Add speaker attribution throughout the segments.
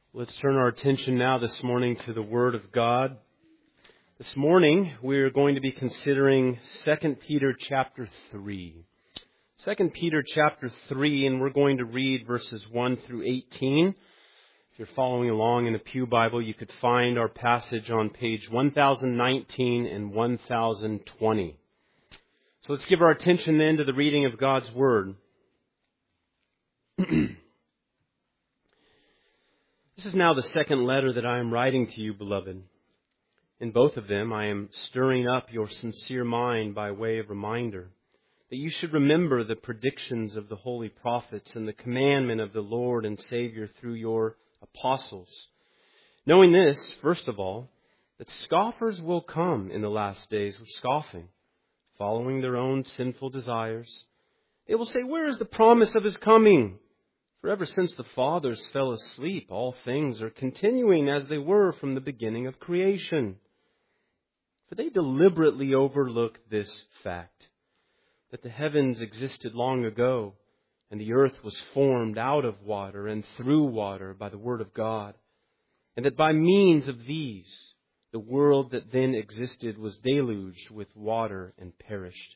Speaker 1: Let's turn our attention now this morning to the Word of God. This morning we're going to be considering 2 Peter chapter 3. 2 Peter chapter 3, and we're going to read verses 1 through 18. If you're following along in the Pew Bible, you could find our passage on page 1019 and 1020. So let's give our attention then to the reading of God's Word. This is now the second letter that I am writing to you, beloved. In both of them, I am stirring up your sincere mind by way of reminder that you should remember the predictions of the holy prophets and the commandment of the Lord and Savior through your apostles. Knowing this, first of all, that scoffers will come in the last days with scoffing, following their own sinful desires. They will say, "Where is the promise of His coming? For ever since the fathers fell asleep, all things are continuing as they were from the beginning of creation." For they deliberately overlook this fact, that the heavens existed long ago, and the earth was formed out of water and through water by the word of God, and that by means of these, the world that then existed was deluged with water and perished.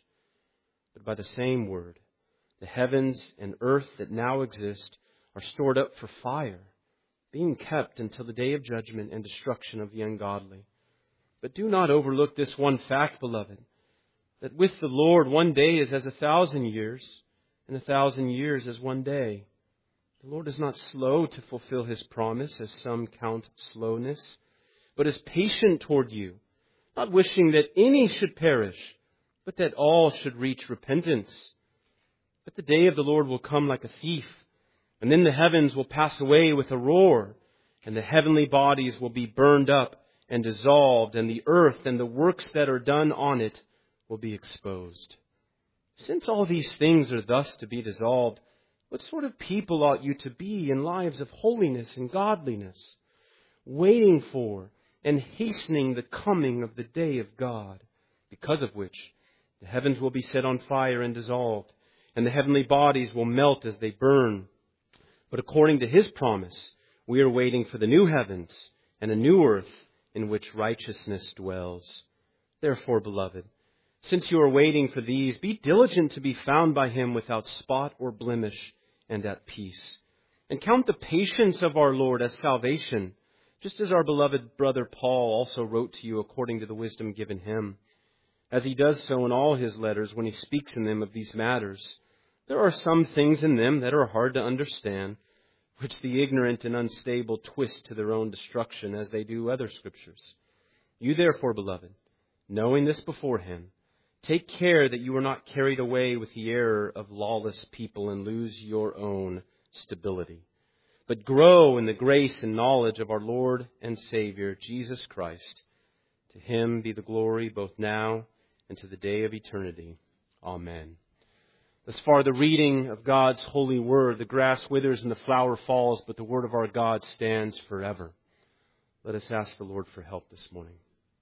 Speaker 1: But by the same word, the heavens and earth that now exist are stored up for fire, being kept until the day of judgment and destruction of the ungodly. But do not overlook this one fact, beloved, that with the Lord 1 day is as 1,000 years, and 1,000 years as 1 day. The Lord is not slow to fulfill His promise, as some count slowness, but is patient toward you, not wishing that any should perish, but that all should reach repentance. But the day of the Lord will come like a thief, and then the heavens will pass away with a roar, and the heavenly bodies will be burned up and dissolved, and the earth and the works that are done on it will be exposed. Since all these things are thus to be dissolved, what sort of people ought you to be in lives of holiness and godliness, waiting for and hastening the coming of the day of God, because of which the heavens will be set on fire and dissolved, and the heavenly bodies will melt as they burn. But according to His promise, we are waiting for the new heavens and a new earth in which righteousness dwells. Therefore, beloved, since you are waiting for these, be diligent to be found by Him without spot or blemish and at peace. And count the patience of our Lord as salvation, just as our beloved brother Paul also wrote to you according to the wisdom given him. As he does so in all his letters when he speaks in them of these matters, there are some things in them that are hard to understand, which the ignorant and unstable twist to their own destruction, as they do other scriptures. You therefore, beloved, knowing this beforehand, take care that you are not carried away with the error of lawless people and lose your own stability, but grow in the grace and knowledge of our Lord and Savior, Jesus Christ. To Him be the glory both now and to the day of eternity. Amen. Thus far, the reading of God's holy word. The grass withers and the flower falls, but the word of our God stands forever. Let us ask the Lord for help this morning.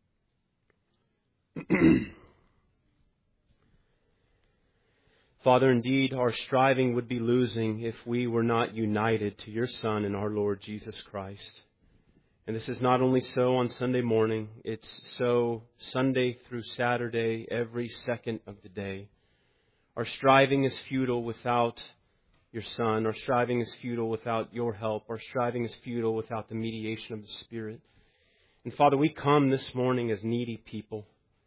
Speaker 1: Father, indeed, our striving would be losing if we were not united to your Son and our Lord Jesus Christ. And this is not only so on Sunday morning, it's so Sunday through Saturday, every second of the day. Our striving is futile without your Son. Our striving is futile without your help. Our striving is futile without the mediation of the Spirit. And Father, we come this morning as needy people.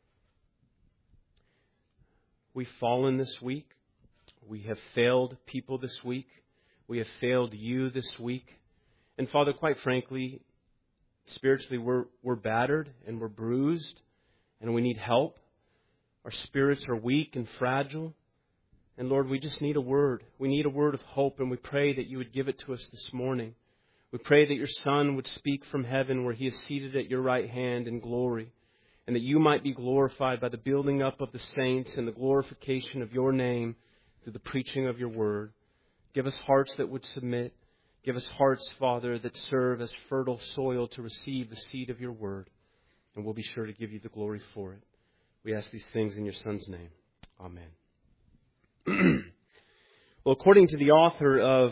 Speaker 1: We've fallen this week. We have failed people this week. We have failed you this week. And Father, quite frankly, spiritually we're battered and we're bruised and we need help. Our spirits are weak and fragile. And Lord, we just need a word. We need a word of hope, and we pray that you would give it to us this morning. We pray that your Son would speak from heaven where He is seated at your right hand in glory, and that you might be glorified by the building up of the saints and the glorification of your name through the preaching of your word. Give us hearts that would submit. Give us hearts, Father, that serve as fertile soil to receive the seed of your word, and we'll be sure to give you the glory for it. We ask these things in your Son's name. Amen. Well, according to the author of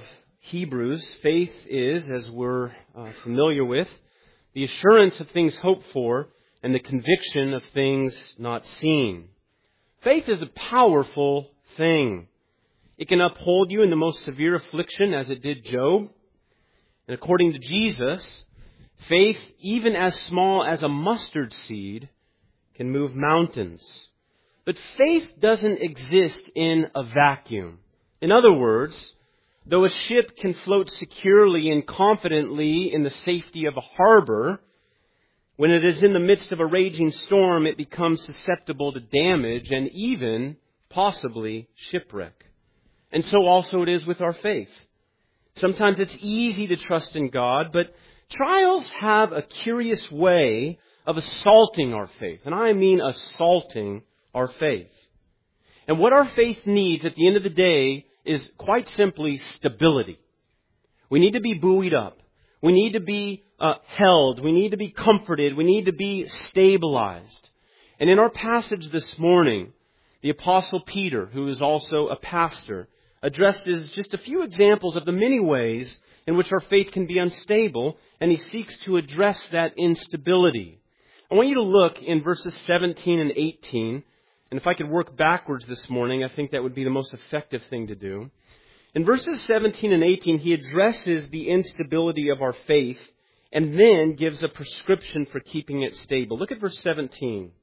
Speaker 1: Hebrews, faith is, as we're familiar with, the assurance of things hoped for and the conviction of things not seen. Faith is a powerful thing. It can uphold you in the most severe affliction as it did Job. And according to Jesus, faith, even as small as a mustard seed, can move mountains. But faith doesn't exist in a vacuum. In other words, though a ship can float securely and confidently in the safety of a harbor, when it is in the midst of a raging storm, it becomes susceptible to damage and even, possibly, shipwreck. And so also it is with our faith. Sometimes it's easy to trust in God, but trials have a curious way of assaulting our faith. And I mean assaulting our faith. And what our faith needs at the end of the day is quite simply stability. We need to be buoyed up. We need to be held. We need to be comforted. We need to be stabilized. And in our passage this morning, the Apostle Peter, who is also a pastor, addresses just a few examples of the many ways in which our faith can be unstable, and he seeks to address that instability. I want you to look in verses 17 and 18, and if I could work backwards this morning, I think that would be the most effective thing to do. In verses 17 and 18, he addresses the instability of our faith and then gives a prescription for keeping it stable. Look at verse 17.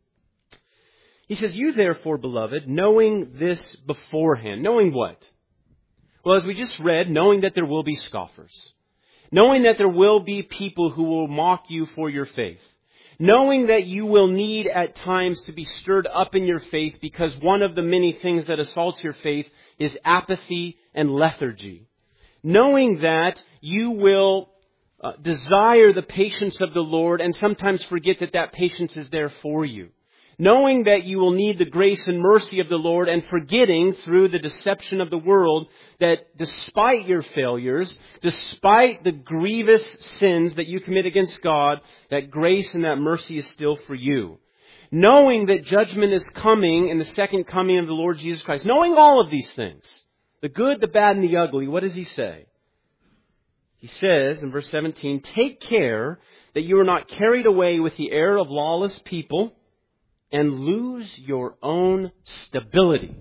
Speaker 1: He says, "You therefore, beloved, knowing this beforehand." Knowing what? Well, as we just read, knowing that there will be scoffers. Knowing that there will be people who will mock you for your faith. Knowing that you will need at times to be stirred up in your faith because one of the many things that assaults your faith is apathy and lethargy. Knowing that you will desire the patience of the Lord and sometimes forget that that patience is there for you. Knowing that you will need the grace and mercy of the Lord and forgetting through the deception of the world that despite your failures, despite the grievous sins that you commit against God, that grace and that mercy is still for you. Knowing that judgment is coming in the second coming of the Lord Jesus Christ. Knowing all of these things, the good, the bad, and the ugly, what does he say? He says in verse 17, "Take care that you are not carried away with the error of lawless people, and lose your own stability."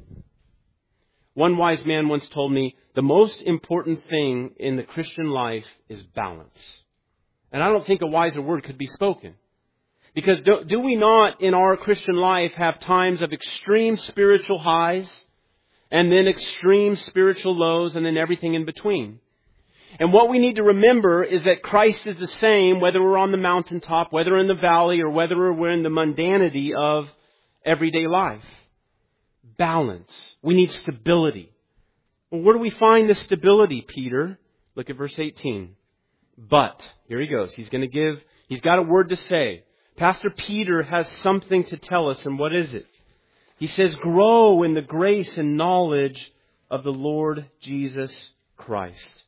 Speaker 1: One wise man once told me, the most important thing in the Christian life is balance. And I don't think a wiser word could be spoken. Because do we not in our Christian life have times of extreme spiritual highs, and then extreme spiritual lows, and then everything in between? And what we need to remember is that Christ is the same whether we're on the mountaintop, whether in the valley, or whether we're in the mundanity of everyday life. Balance. We need stability. Well, where do we find this stability, Peter? Look at verse 18. But, here he goes. He's got a word to say. Pastor Peter has something to tell us, and what is it? He says, "Grow in the grace and knowledge of the Lord Jesus Christ."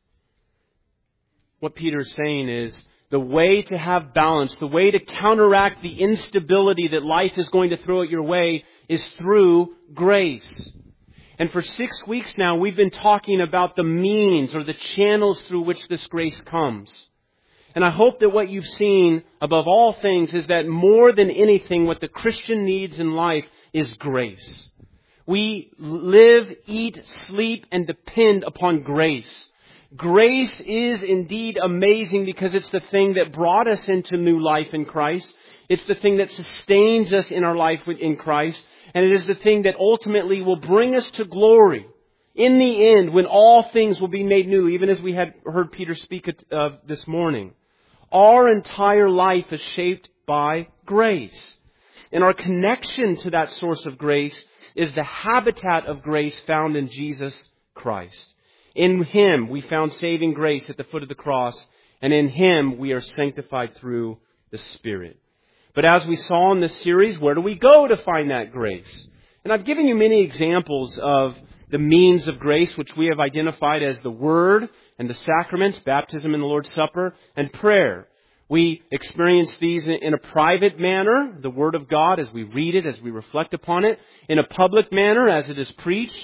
Speaker 1: What Peter is saying is the way to have balance, the way to counteract the instability that life is going to throw at your way is through grace. And for 6 weeks now, we've been talking about the means or the channels through which this grace comes. And I hope that what you've seen above all things is that more than anything, what the Christian needs in life is grace. We live, eat, sleep, and depend upon grace. Grace is indeed amazing because it's the thing that brought us into new life in Christ. It's the thing that sustains us in our life in Christ. And it is the thing that ultimately will bring us to glory. In the end, when all things will be made new, even as we had heard Peter speak this morning. Our entire life is shaped by grace. And our connection to that source of grace is the habitat of grace found in Jesus Christ. In Him we found saving grace at the foot of the cross, and in Him we are sanctified through the Spirit. But as we saw in this series, where do we go to find that grace? And I've given you many examples of the means of grace, which we have identified as the Word and the sacraments, baptism and the Lord's Supper, and prayer. We experience these in a private manner, the Word of God, as we read it, as we reflect upon it, in a public manner, as it is preached.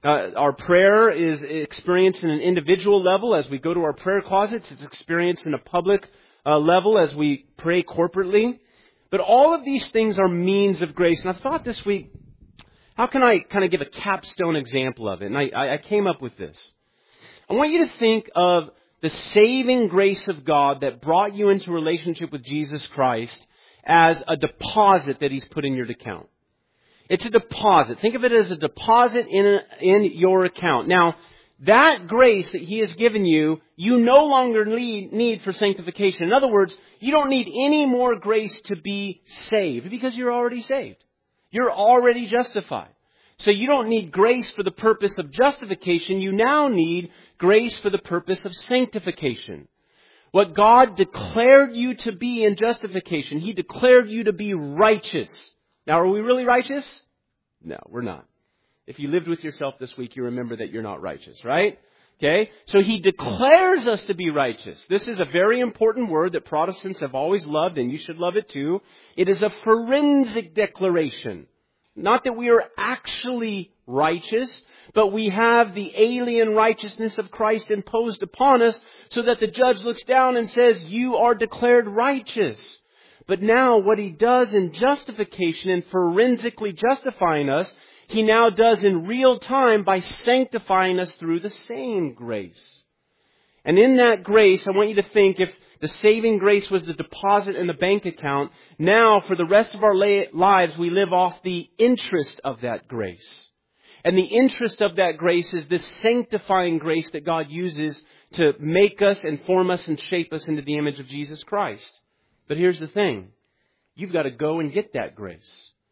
Speaker 1: Our prayer is experienced in an individual level as we go to our prayer closets. It's experienced in a public level as we pray corporately. But all of these things are means of grace. And I thought this week, how can I kind of give a capstone example of it? And I came up with this. I want you to think of the saving grace of God that brought you into a relationship with Jesus Christ as a deposit that He's put in your account. It's a deposit. Think of it as a deposit in your account. Now, that grace that He has given you, you no longer need for sanctification. In other words, you don't need any more grace to be saved because you're already saved. You're already justified. So you don't need grace for the purpose of justification. You now need grace for the purpose of sanctification. What God declared you to be in justification, He declared you to be righteous. Now, are we really righteous? No, we're not. If you lived with yourself this week, you remember that you're not righteous, right? Okay? So He declares us to be righteous. This is a very important word that Protestants have always loved, and you should love it too. It is a forensic declaration. Not that we are actually righteous, but we have the alien righteousness of Christ imposed upon us so that the judge looks down and says, you are declared righteous. But now what He does in justification and forensically justifying us, He now does in real time by sanctifying us through the same grace. And in that grace, I want you to think, if the saving grace was the deposit in the bank account, now for the rest of our lives we live off the interest of that grace. And the interest of that grace is this sanctifying grace that God uses to make us and form us and shape us into the image of Jesus Christ. But here's the thing. You've got to go and get that grace.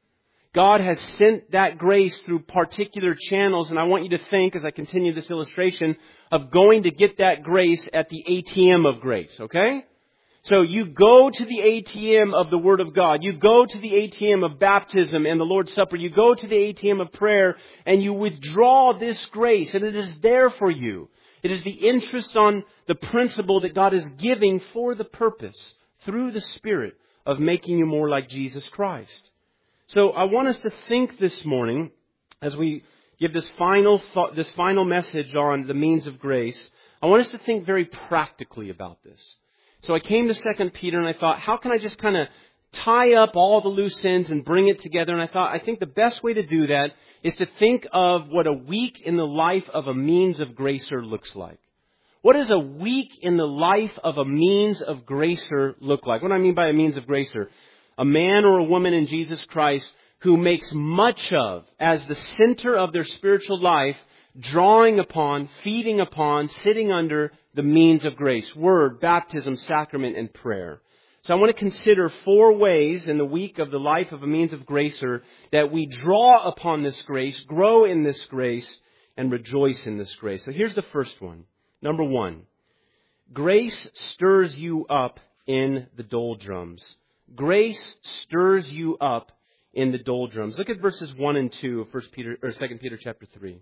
Speaker 1: God has sent that grace through particular channels, and I want you to think, as I continue this illustration, of going to get that grace at the ATM of grace, okay? So you go to the ATM of the Word of God. You go to the ATM of baptism and the Lord's Supper. You go to the ATM of prayer, and you withdraw this grace, and it is there for you. It is the interest on the principle that God is giving for the purpose, through the Spirit, of making you more like Jesus Christ. So I want us to think this morning, as we give this final message on the means of grace, I want us to think very practically about this. So I came to 2 Peter and I thought, how can I just kind of tie up all the loose ends and bring it together? And I think the best way to do that is to think of what a week in the life of a means of gracer looks like. What does a week in the life of a means of gracer look like? What do I mean by a means of gracer? A man or a woman in Jesus Christ who makes much of, as the center of their spiritual life, drawing upon, feeding upon, sitting under the means of grace. Word, baptism, sacrament, and prayer. So I want to consider 4 ways in the week of the life of a means of gracer that we draw upon this grace, grow in this grace, and rejoice in this grace. So here's the first one. Number 1, grace stirs you up in the doldrums. Grace stirs you up in the doldrums. Look at verses 1 and 2 of 2 Peter chapter 3.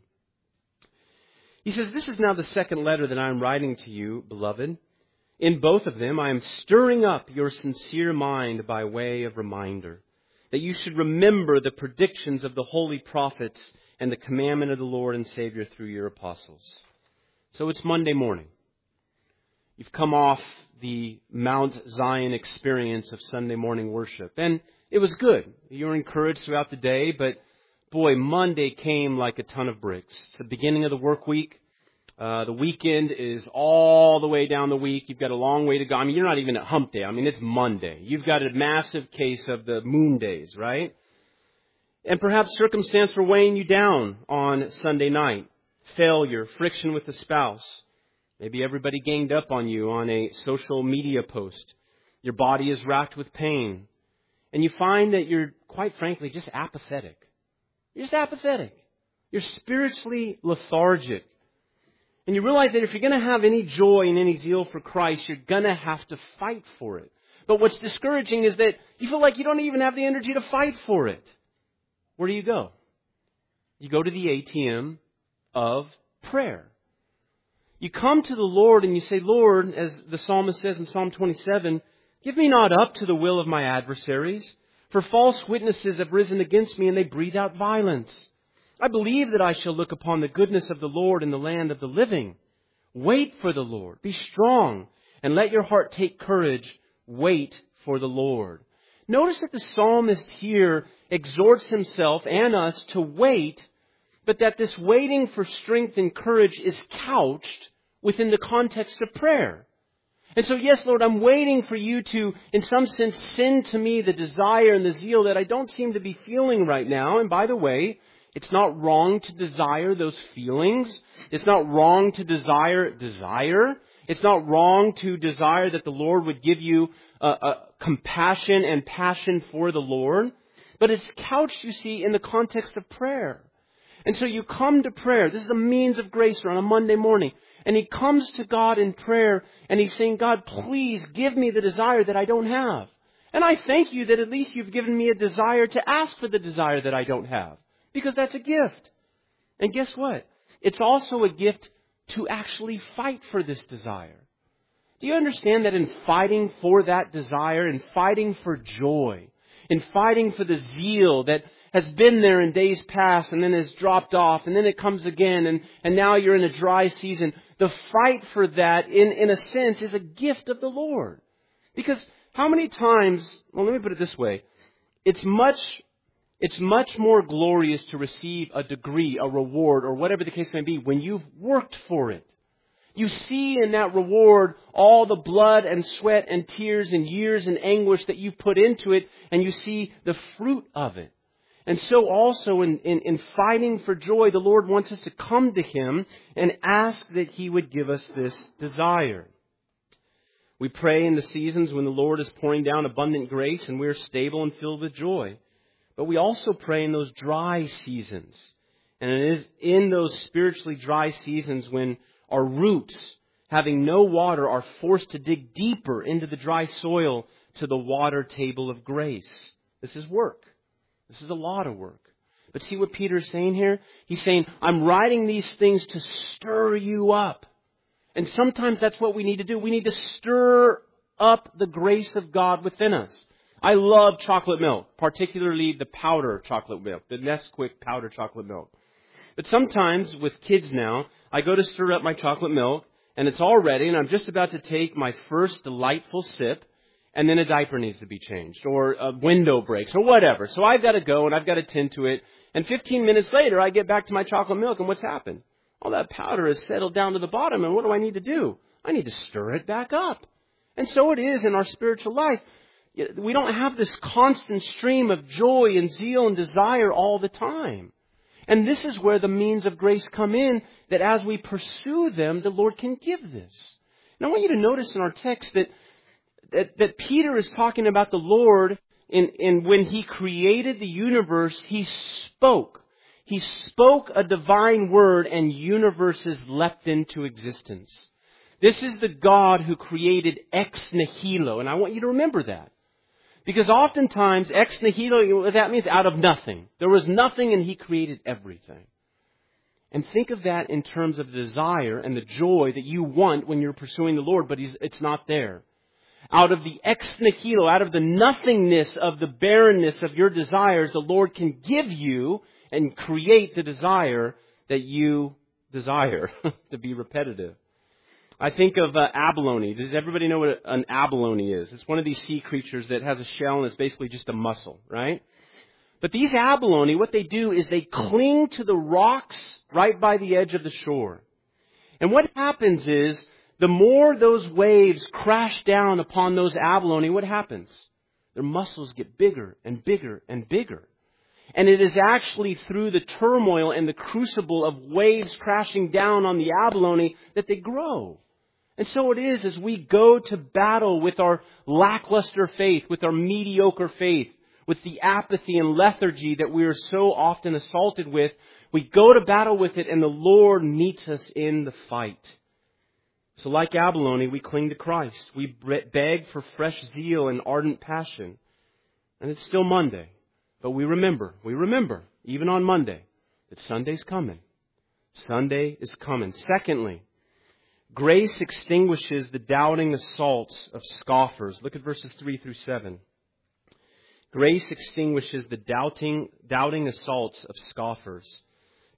Speaker 1: He says, "This is now the second letter that I am writing to you, beloved. In both of them I am stirring up your sincere mind by way of reminder, that you should remember the predictions of the holy prophets and the commandment of the Lord and Savior through your apostles." So it's Monday morning. You've come off the Mount Zion experience of Sunday morning worship. And it was good. You were encouraged throughout the day, but boy, Monday came like a ton of bricks. It's the beginning of the work week. The weekend is all the way down the week. You've got a long way to go. I mean, you're not even at hump day. I mean, it's Monday. You've got a massive case of the moon days, right? And perhaps circumstance were weighing you down on Sunday night. Failure, friction with the spouse. Maybe everybody ganged up on you on a social media post. Your body is racked with pain. And you find that you're, quite frankly, just apathetic. You're just apathetic. You're spiritually lethargic. And you realize that if you're going to have any joy and any zeal for Christ, you're going to have to fight for it. But what's discouraging is that you feel like you don't even have the energy to fight for it. Where do you go? You go to the ATM of prayer. You come to the Lord and you say, "Lord," as the psalmist says in Psalm 27, "Give me not up to the will of my adversaries, for false witnesses have risen against me and they breathe out violence. I believe that I shall look upon the goodness of the Lord in the land of the living. Wait for the Lord. Be strong, and let your heart take courage. Wait for the Lord. Notice that the psalmist here exhorts himself and us to wait, but that this waiting for strength and courage is couched within the context of prayer. And so, yes, Lord, I'm waiting for you to, in some sense, send to me the desire and the zeal that I don't seem to be feeling right now. And by the way, it's not wrong to desire those feelings. It's not wrong to desire desire. It's not wrong to desire that the Lord would give you a compassion and passion for the Lord. But it's couched, you see, in the context of prayer. And so you come to prayer. This is a means of grace on a Monday morning. And he comes to God in prayer and he's saying, God, please give me the desire that I don't have. And I thank you that at least you've given me a desire to ask for the desire that I don't have. Because that's a gift. And guess what? It's also a gift to actually fight for this desire. Do you understand that in fighting for that desire, in fighting for joy, in fighting for the zeal that has been there in days past and then has dropped off and then it comes again and now you're in a dry season, the fight for that in a sense is a gift of the Lord. Because how many times, well, let me put it this way, it's much more glorious to receive a degree, a reward, or whatever the case may be when you've worked for it. You see in that reward all the blood and sweat and tears and years and anguish that you've put into it, and you see the fruit of it. And so also in fighting for joy, the Lord wants us to come to Him and ask that He would give us this desire. We pray in the seasons when the Lord is pouring down abundant grace and we're stable and filled with joy. But we also pray in those dry seasons. And it is in those spiritually dry seasons when our roots, having no water, are forced to dig deeper into the dry soil to the water table of grace. This is work. This is a lot of work. But see what Peter is saying here? He's saying, I'm writing these things to stir you up. And sometimes that's what we need to do. We need to stir up the grace of God within us. I love chocolate milk, particularly the powder chocolate milk, the Nesquik powder chocolate milk. But sometimes with kids now, I go to stir up my chocolate milk and it's all ready and I'm just about to take my first delightful sip and then a diaper needs to be changed or a window breaks or whatever. So I've got to go and I've got to tend to it. And 15 minutes later, I get back to my chocolate milk and what's happened? All that powder has settled down to the bottom and what do I need to do? I need to stir it back up. And so it is in our spiritual life. We don't have this constant stream of joy and zeal and desire all the time. And this is where the means of grace come in, that as we pursue them, the Lord can give this. And I want you to notice in our text that Peter is talking about the Lord in when He created the universe, He spoke. He spoke a divine word and universes leapt into existence. This is the God who created ex nihilo. And I want you to remember that. Because oftentimes, ex nihilo, that means out of nothing. There was nothing and He created everything. And think of that in terms of the desire and the joy that you want when you're pursuing the Lord, but it's not there. Out of the ex nihilo, out of the nothingness of the barrenness of your desires, the Lord can give you and create the desire that you desire, to be repetitive. I think of abalone. Does everybody know what an abalone is? It's one of these sea creatures that has a shell and it's basically just a mussel, right? But these abalone, what they do is they cling to the rocks right by the edge of the shore. And what happens is, the more those waves crash down upon those abalone, what happens? Their muscles get bigger and bigger and bigger. And it is actually through the turmoil and the crucible of waves crashing down on the abalone that they grow. And so it is as we go to battle with our lackluster faith, with our mediocre faith, with the apathy and lethargy that we are so often assaulted with, we go to battle with it and the Lord meets us in the fight. So like abalone, we cling to Christ. We beg for fresh zeal and ardent passion. And it's still Monday. But we remember, even on Monday, that Sunday's coming. Sunday is coming. Secondly, grace extinguishes the doubting assaults of scoffers. Look at verses 3 through 7. Grace extinguishes the doubting assaults of scoffers.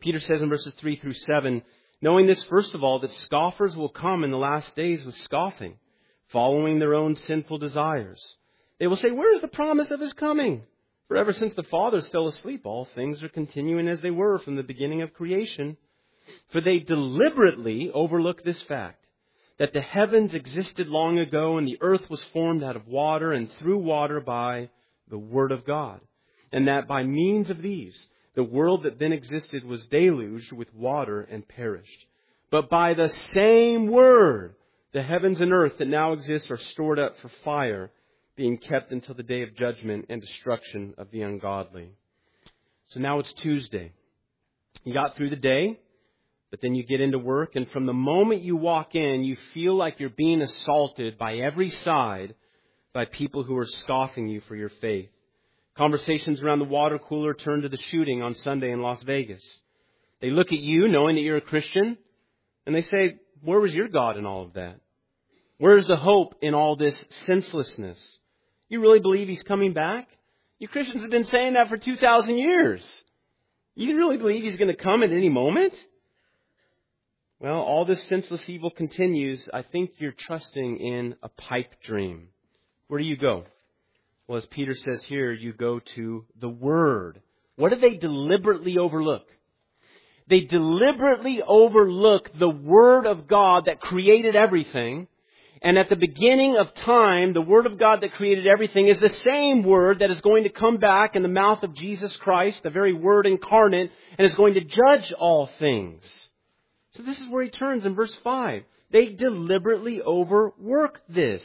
Speaker 1: Peter says in verses 3 through 7, knowing this, first of all, that scoffers will come in the last days with scoffing, following their own sinful desires. They will say, where is the promise of his coming? For ever since the fathers fell asleep, all things are continuing as they were from the beginning of creation. For they deliberately overlook this fact, that the heavens existed long ago and the earth was formed out of water and through water by the Word of God. And that by means of these, the world that then existed was deluged with water and perished. But by the same Word, the heavens and earth that now exist are stored up for fire, being kept until the day of judgment and destruction of the ungodly. So now it's Tuesday. You got through the day, but then you get into work, and from the moment you walk in, you feel like you're being assaulted by every side by people who are scoffing you for your faith. Conversations around the water cooler turn to the shooting on Sunday in Las Vegas. They look at you, knowing that you're a Christian, and they say, where was your God in all of that? Where's the hope in all this senselessness? You really believe He's coming back? You Christians have been saying that for 2,000 years. You really believe He's going to come at any moment? Well, all this senseless evil continues. I think you're trusting in a pipe dream. Where do you go? Well, as Peter says here, you go to the Word. What do they deliberately overlook? They deliberately overlook the Word of God that created everything. And at the beginning of time, the Word of God that created everything is the same Word that is going to come back in the mouth of Jesus Christ, the very Word incarnate, and is going to judge all things. So this is where he turns in verse 5. They deliberately overlook this.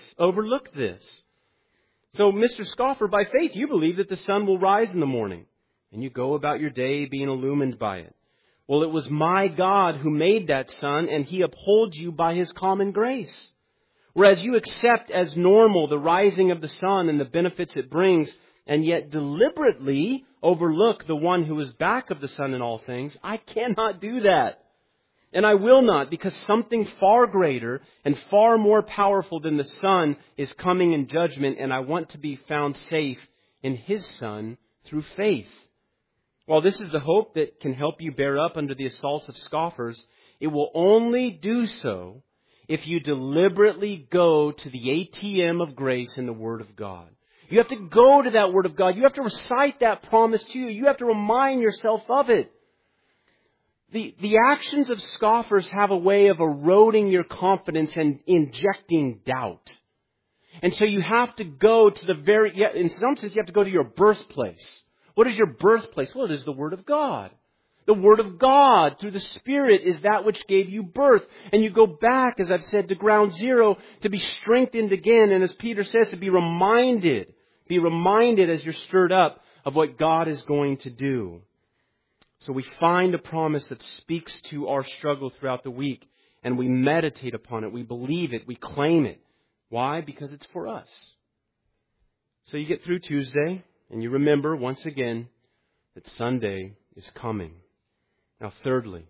Speaker 1: So, Mr. Scoffer, by faith, you believe that the sun will rise in the morning, and you go about your day being illumined by it. Well, it was my God who made that sun, and He upholds you by His common grace. Whereas you accept as normal the rising of the sun and the benefits it brings, and yet deliberately overlook the one who is back of the sun in all things, I cannot do that. And I will not, because something far greater and far more powerful than the sun is coming in judgment, and I want to be found safe in His Son through faith. While this is the hope that can help you bear up under the assaults of scoffers, it will only do so if you deliberately go to the ATM of grace in the Word of God. You have to go to that Word of God. You have to recite that promise to you. You have to remind yourself of it. The actions of scoffers have a way of eroding your confidence and injecting doubt. And so you have to go to in some sense, you have to go to your birthplace. What is your birthplace? Well, it is the Word of God. The Word of God through the Spirit is that which gave you birth. And you go back, as I've said, to ground zero to be strengthened again. And as Peter says, to be reminded as you're stirred up of what God is going to do. So we find a promise that speaks to our struggle throughout the week, and we meditate upon it, we believe it, we claim it. Why? Because it's for us. So you get through Tuesday, and you remember once again that Sunday is coming. Now thirdly,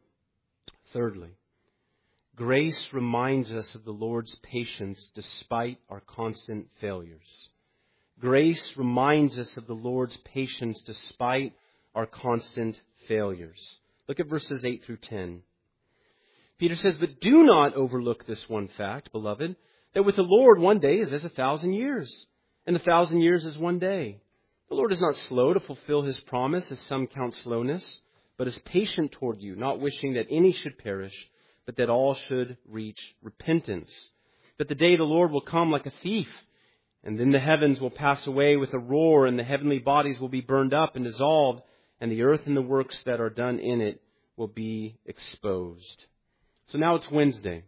Speaker 1: grace reminds us of the Lord's patience despite our constant failures. Grace reminds us of the Lord's patience despite our constant failures. Look at verses 8 through 10. Peter says, but do not overlook this one fact, beloved, that with the Lord 1 day is as 1,000 years, and 1,000 years is 1 day. The Lord is not slow to fulfill His promise, as some count slowness, but is patient toward you, not wishing that any should perish, but that all should reach repentance. But the day of the Lord will come like a thief, and then the heavens will pass away with a roar, and the heavenly bodies will be burned up and dissolved, and the earth and the works that are done in it will be exposed. So now it's Wednesday.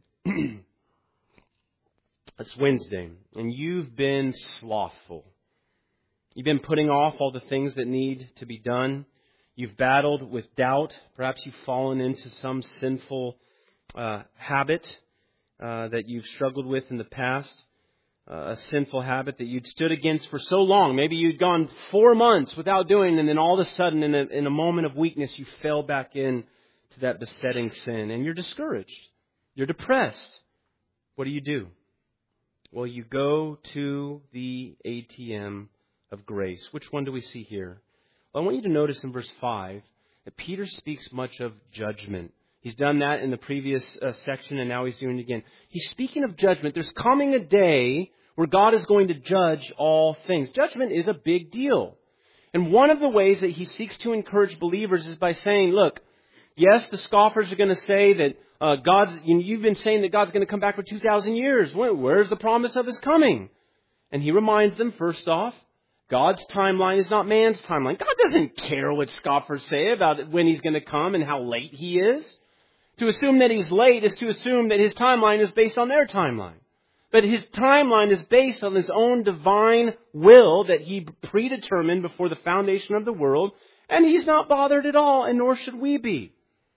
Speaker 1: It's Wednesday, and you've been slothful. You've been putting off all the things that need to be done. You've battled with doubt. Perhaps you've fallen into some sinful habit that you've struggled with in the past. A sinful habit that you'd stood against for so long. Maybe you'd gone 4 months without doing, and then all of a sudden, in a moment of weakness, you fell back in to that besetting sin, and you're discouraged. You're depressed. What do? Well, you go to the ATM of grace. Which one do we see here? Well, I want you to notice in verse 5 that Peter speaks much of judgment. He's done that in the previous section, and now he's doing it again. He's speaking of judgment. There's coming a day where God is going to judge all things. Judgment is a big deal. And one of the ways that he seeks to encourage believers is by saying, look, yes, the scoffers are going to say that you've been saying that God's going to come back for 2,000 years. Where's the promise of his coming? And he reminds them, first off, God's timeline is not man's timeline. God doesn't care what scoffers say about when he's going to come and how late he is. To assume that he's late is to assume that his timeline is based on their timeline. But his timeline is based on his own divine will that he predetermined before the foundation of the world, and he's not bothered at all, and nor should we be.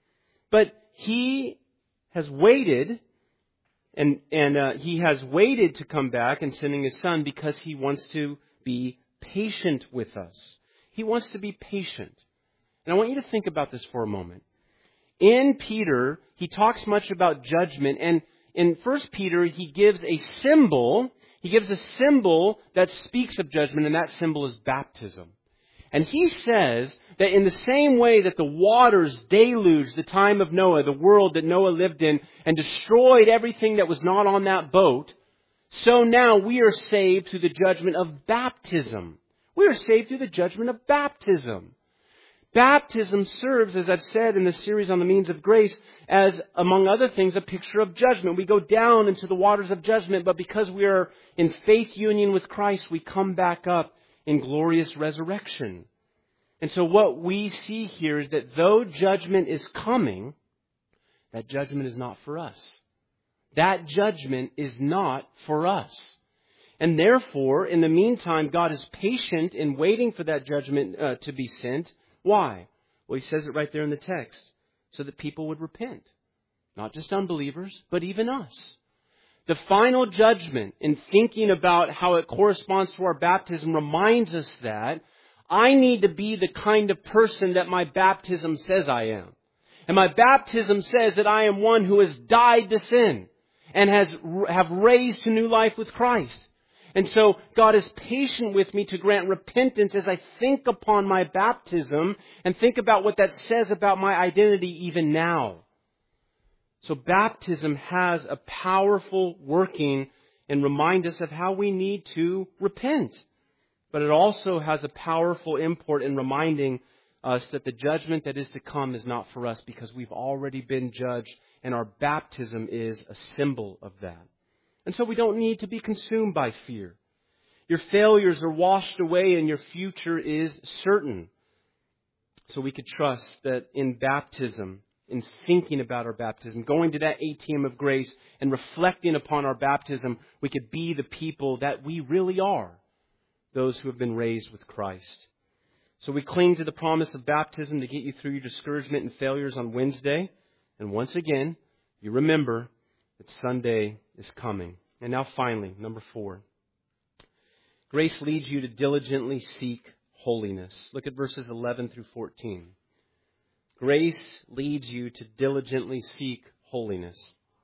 Speaker 1: But he has waited, and he has waited to come back in sending his Son because he wants to be patient with us. He wants to be patient. And I want you to think about this for a moment. In Peter, he talks much about judgment, and in 1 Peter, he gives a symbol. He gives a symbol that speaks of judgment, and that symbol is baptism. And he says that in the same way that the waters deluged the time of Noah, the world that Noah lived in, and destroyed everything that was not on that boat, so now we are saved through the judgment of baptism. We are saved through the judgment of baptism. Baptism serves, as I've said in the series on the means of grace, as, among other things, a picture of judgment. We go down into the waters of judgment, but because we are in faith union with Christ, we come back up in glorious resurrection. And so what we see here is that though judgment is coming, that judgment is not for us. That judgment is not for us. And therefore, in the meantime, God is patient in waiting for that judgment to be sent. Why? Well, he says it right there in the text, so that people would repent. Not just unbelievers, but even us. The final judgment, in thinking about how it corresponds to our baptism, reminds us that I need to be the kind of person that my baptism says I am. And my baptism says that I am one who has died to sin and have raised to new life with Christ. And so God is patient with me to grant repentance as I think upon my baptism and think about what that says about my identity even now. So baptism has a powerful working and remind us of how we need to repent. But it also has a powerful import in reminding us that the judgment that is to come is not for us because we've already been judged, and our baptism is a symbol of that. And so we don't need to be consumed by fear. Your failures are washed away and your future is certain. So we could trust that in baptism, in thinking about our baptism, going to that ATM of grace and reflecting upon our baptism, we could be the people that we really are, those who have been raised with Christ. So we cling to the promise of baptism to get you through your discouragement and failures on Wednesday. And once again, you remember that Sunday is coming. And now finally, number 4. Grace leads you to diligently seek holiness. Look at verses 11 through 14. Grace leads you to diligently seek holiness.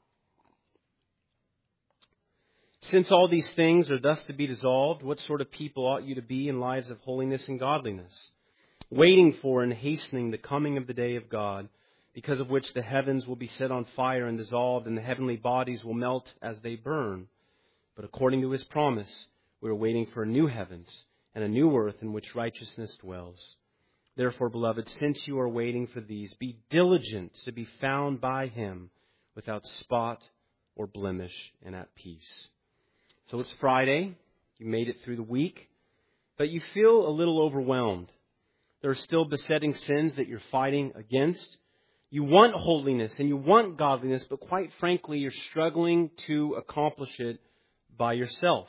Speaker 1: Since all these things are thus to be dissolved, what sort of people ought you to be in lives of holiness and godliness, waiting for and hastening the coming of the day of God, because of which the heavens will be set on fire and dissolved, and the heavenly bodies will melt as they burn. But according to his promise, we are waiting for a new heavens and a new earth in which righteousness dwells. Therefore, beloved, since you are waiting for these, be diligent to be found by him without spot or blemish and at peace. So it's Friday. You made it through the week, but you feel a little overwhelmed. There are still besetting sins that you're fighting against. You want holiness and you want godliness, but quite frankly, you're struggling to accomplish it by yourself.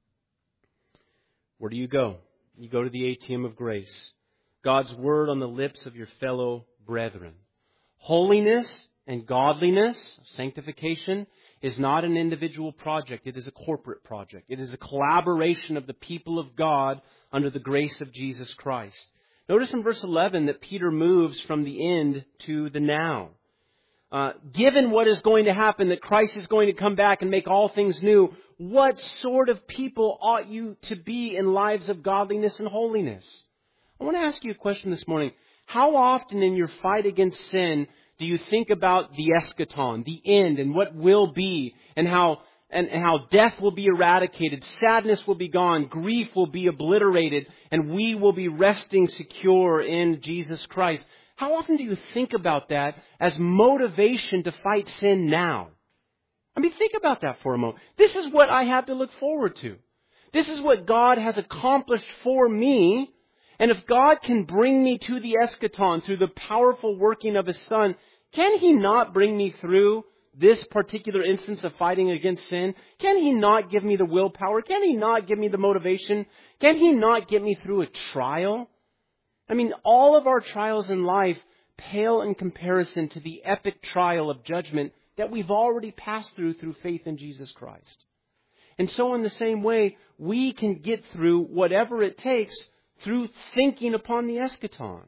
Speaker 1: Where do you go? You go to the ATM of grace. God's word on the lips of your fellow brethren. Holiness and godliness, sanctification, is not an individual project. It is a corporate project. It is a collaboration of the people of God under the grace of Jesus Christ. Notice in verse 11 that Peter moves from the end to the now. Given what is going to happen, that Christ is going to come back and make all things new, what sort of people ought you to be in lives of godliness and holiness? I want to ask you a question this morning. How often in your fight against sin do you think about the eschaton, the end, and what will be, and how death will be eradicated, sadness will be gone, grief will be obliterated, and we will be resting secure in Jesus Christ? How often do you think about that as motivation to fight sin now? I mean, think about that for a moment. This is what I have to look forward to. This is what God has accomplished for me. And if God can bring me to the eschaton through the powerful working of His Son, can He not bring me through this particular instance of fighting against sin? Can He not give me the willpower? Can He not give me the motivation? Can He not get me through a trial? I mean, all of our trials in life pale in comparison to the epic trial of judgment that we've already passed through faith in Jesus Christ. And so in the same way, we can get through whatever it takes through thinking upon the eschaton.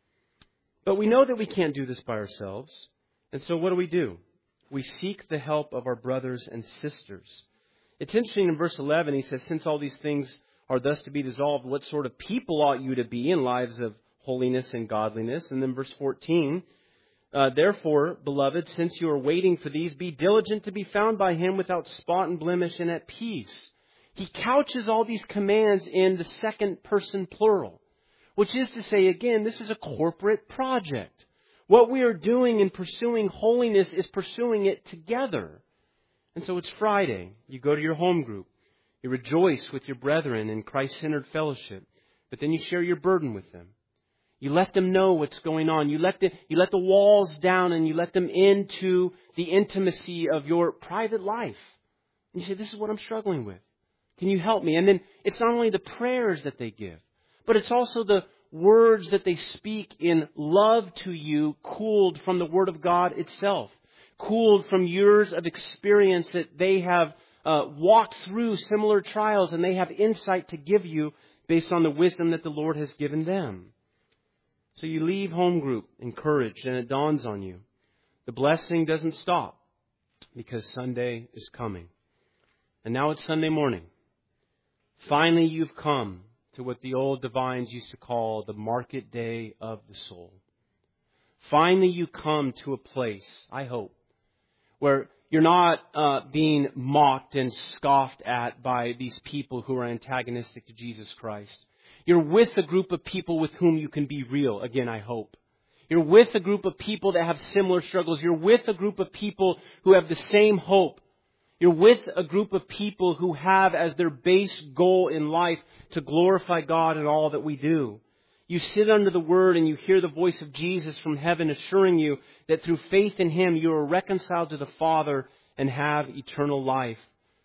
Speaker 1: But we know that we can't do this by ourselves. And so what do? We seek the help of our brothers and sisters. It's interesting in verse 11, he says, since all these things are thus to be dissolved, what sort of people ought you to be in lives of holiness and godliness? And then verse 14, therefore, beloved, since you are waiting for these, be diligent to be found by Him without spot and blemish and at peace. He couches all these commands in the second person plural, which is to say, again, this is a corporate project. What we are doing in pursuing holiness is pursuing it together. And so it's Friday. You go to your home group. You rejoice with your brethren in Christ-centered fellowship. But then you share your burden with them. You let them know what's going on. You let the walls down and you let them into the intimacy of your private life. And you say, this is what I'm struggling with. Can you help me? And then it's not only the prayers that they give, but it's also the words that they speak in love to you, cooled from the Word of God itself, cooled from years of experience that they have walked through similar trials, and they have insight to give you based on the wisdom that the Lord has given them. So you leave home group encouraged, and it dawns on you. The blessing doesn't stop because Sunday is coming. And now it's Sunday morning. Finally, you've come to what the old divines used to call the market day of the soul. Finally, you come to a place, I hope, where you're not being mocked and scoffed at by these people who are antagonistic to Jesus Christ. You're with a group of people with whom you can be real. Again, I hope. You're with a group of people that have similar struggles. You're with a group of people who have the same hope. You're with a group of people who have as their base goal in life to glorify God in all that we do. You sit under the Word and you hear the voice of Jesus from heaven assuring you that through faith in Him you are reconciled to the Father and have eternal life.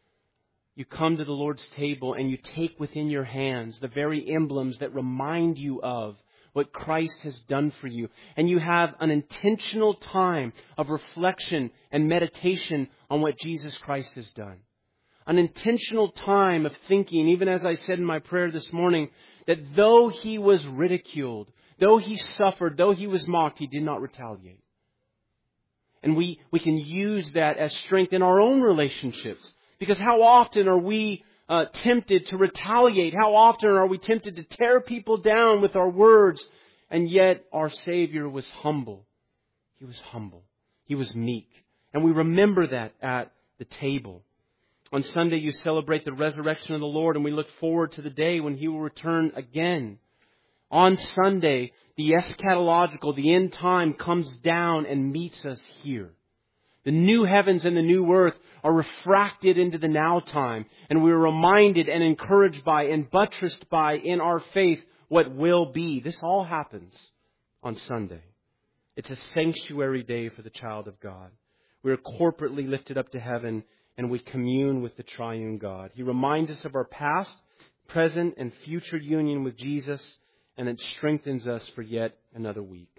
Speaker 1: You come to the Lord's table and you take within your hands the very emblems that remind you of what Christ has done for you. And you have an intentional time of reflection and meditation on what Jesus Christ has done. An intentional time of thinking, even as I said in my prayer this morning, that though He was ridiculed, though He suffered, though He was mocked, He did not retaliate. And we can use that as strength in our own relationships. Because how often are we tempted to retaliate? How often are we tempted to tear people down with our words? And yet our Savior was humble. He was humble. He was meek. And we remember that at the table. On Sunday you celebrate the resurrection of the Lord, and we look forward to the day when He will return again. On Sunday, the eschatological, the end time, comes down and meets us here. The new heavens and the new earth are refracted into the now time, and we are reminded and encouraged by and buttressed by in our faith what will be. This all happens on Sunday. It's a sanctuary day for the child of God. We are corporately lifted up to heaven, and we commune with the triune God. He reminds us of our past, present, and future union with Jesus, and it strengthens us for yet another week.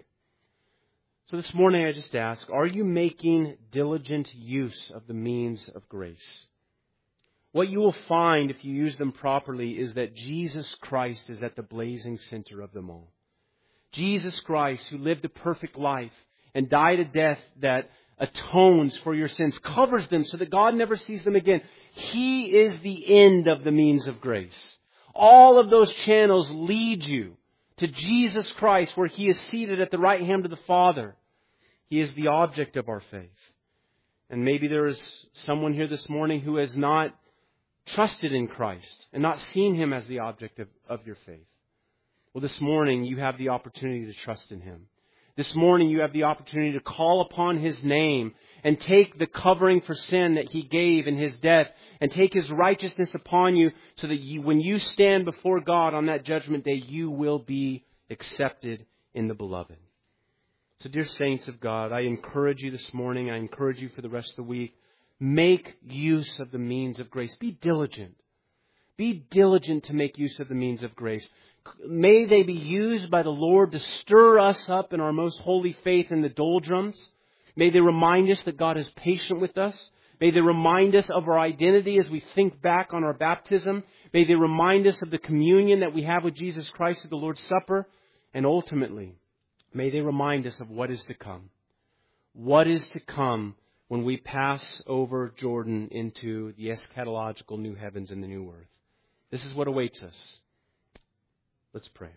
Speaker 1: So this morning I just ask, are you making diligent use of the means of grace? What you will find if you use them properly is that Jesus Christ is at the blazing center of them all. Jesus Christ, who lived a perfect life and died a death that atones for your sins, covers them so that God never sees them again. He is the end of the means of grace. All of those channels lead you to Jesus Christ, where He is seated at the right hand of the Father. He is the object of our faith. And maybe there is someone here this morning who has not trusted in Christ and not seen Him as the object of your faith. Well, this morning you have the opportunity to trust in Him. This morning you have the opportunity to call upon His name and take the covering for sin that He gave in His death and take His righteousness upon you so that when you stand before God on that judgment day, you will be accepted in the Beloved. So dear saints of God, I encourage you this morning, I encourage you for the rest of the week, make use of the means of grace. Be diligent. Be diligent to make use of the means of grace. May they be used by the Lord to stir us up in our most holy faith in the doldrums. May they remind us that God is patient with us. May they remind us of our identity as we think back on our baptism. May they remind us of the communion that we have with Jesus Christ at the Lord's Supper. And ultimately, may they remind us of what is to come. What is to come when we pass over Jordan into the eschatological new heavens and the new earth. This is what awaits us. Let's pray.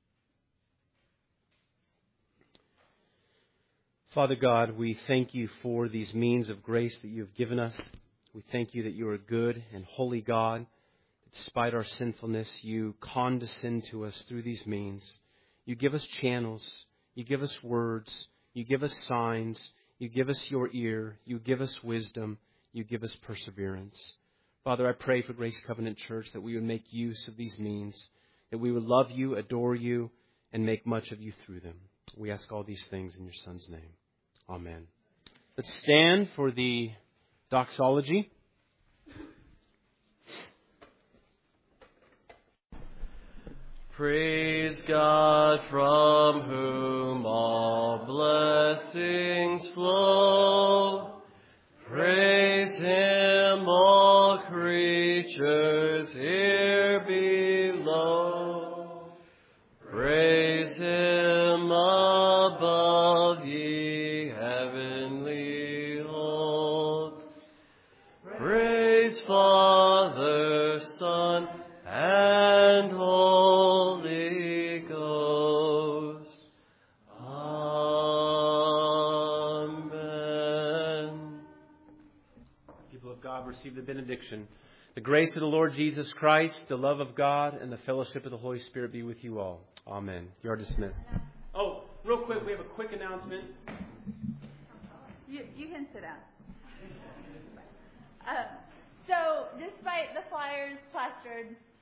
Speaker 1: Father God, we thank You for these means of grace that You have given us. We thank You that You are a good and holy God. Despite our sinfulness, You condescend to us through these means. You give us channels. You give us words. You give us signs. You give us Your ear. You give us wisdom. You give us perseverance. Father, I pray for Grace Covenant Church that we would make use of these means, that we would love You, adore You, and make much of You through them. We ask all these things in Your Son's name. Amen. Let's stand for the doxology.
Speaker 2: Praise God, from whom all blessings flow. Praise Him, all creatures here below. Praise Him above, ye heavenly hosts. Praise Father, Son, and Holy Ghost. Amen.
Speaker 1: People of God, receive the benediction. The grace of the Lord Jesus Christ, the love of God, and the fellowship of the Holy Spirit be with you all. Amen. You are dismissed. Oh, real quick, we have a quick announcement.
Speaker 3: You can sit down. So, despite the flyers plastered